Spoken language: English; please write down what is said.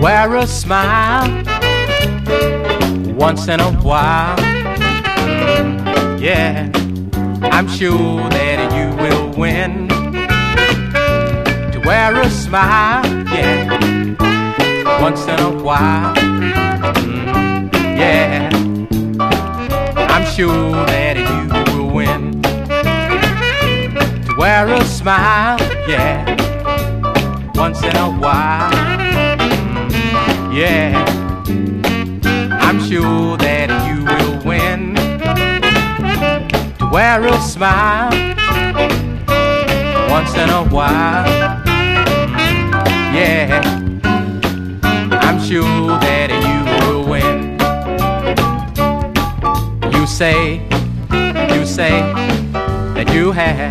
wear a smile once in a while. Yeah, I'm sure that you will win. To wear a smile, yeah, once in a while. Yeah, I'm sure that you will win. To wear a smile, yeah, once in a while. Yeah, I'm sure that you will win. To wear a smile once in a while. Yeah, I'm sure that you will win. You say that you have